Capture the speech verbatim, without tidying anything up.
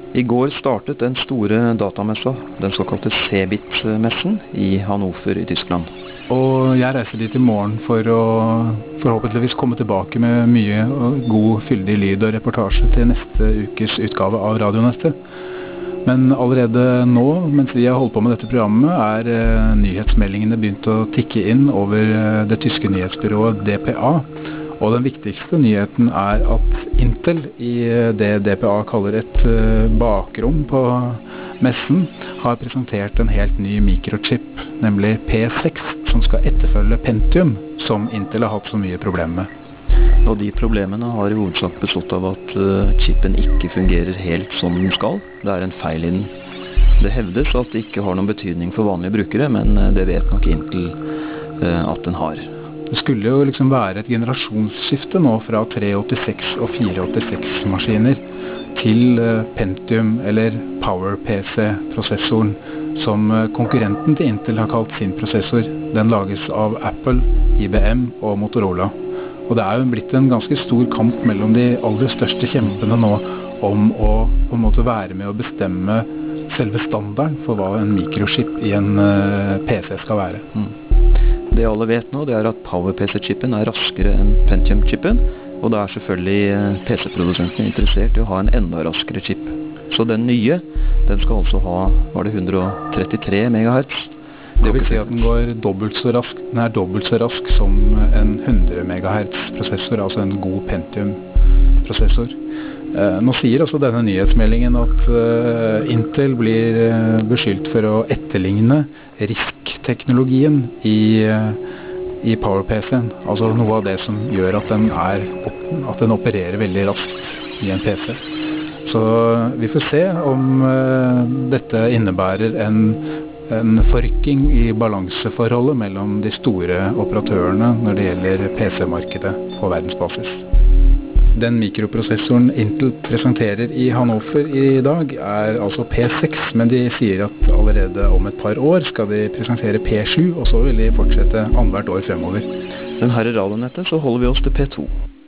I går startet den store datamessa, den såkalte CeBIT-messen i Hannover i Tyskland. Og jeg reiser dit i morgen for å forhåpentligvis komme tilbake med mye god, fyldig lyd og reportasje til neste ukes utgave av Radionettet. Men allerede nå, mens vi har holdt på med dette programmet, er eh, nyhetsmeldingene begynt å tikke inn over eh, det tyske nyhetsbyrået D P A. Og den viktigste nyheten er at Intel, i det D P A kaller et eh, bakrom på messen, har presentert en helt ny mikrochip, nemlig P seks, som skal etterfølge Pentium, som Intel har hatt så mye problemer med. Og de problemene har i hovedsak bestått av at uh, chipen ikke fungerer helt som den skal. Det er en feil i den. Det hevdes at det ikke har noen betydning for vanlige brukere, men uh, det vet nok Intel uh, at den har. Det skulle jo liksom være et generasjonsskifte nå fra tre åttiseks og fire åttiseks maskiner til uh, Pentium, eller PowerPC-prosessoren, som uh, konkurrenten til Intel har kalt sin prosessor. Den lages av Apple, I B M og Motorola. Og det er jo blitt en ganske stor kamp mellom de aller største kjempene nå om å på en måte være med å bestemme selve standarden for hva en mikrochip i en uh, P C skal være. Mm. Det alle vet nå, det er at PowerPC-chipen er raskere enn Pentium-chipen, og da er selvfølgelig P C-produsentene interessert i å ha en enda raskere chip. Så den nye, den skal altså ha, var det hundre og trettitre megahertz? Det vil si at den går dobbelt så rask, den er dobbelt så rask som en hundre megahertz prosessor, altså en god Pentium-prosessor. Eh, nå sier også denne nyhetsmeldingen at eh, Intel blir eh, beskyldt for å etterligne R I S C-teknologien i, eh, i PowerPC-en. Altså noe av det som gjør at den, er, at den opererer veldig raskt i en P C. Så vi får se om eh, dette innebærer en en forryking i balanseforholdet mellom de store operatørene når det gjelder P C-markedet på verdensbasis. Den mikroprosessoren Intel presenterer i Hannover i dag er altså P seks, men de sier at allerede om et par år skal de presentere P sju, og så vil de fortsette annethvert år fremover. Men her i Radionettet så holder vi oss til P to.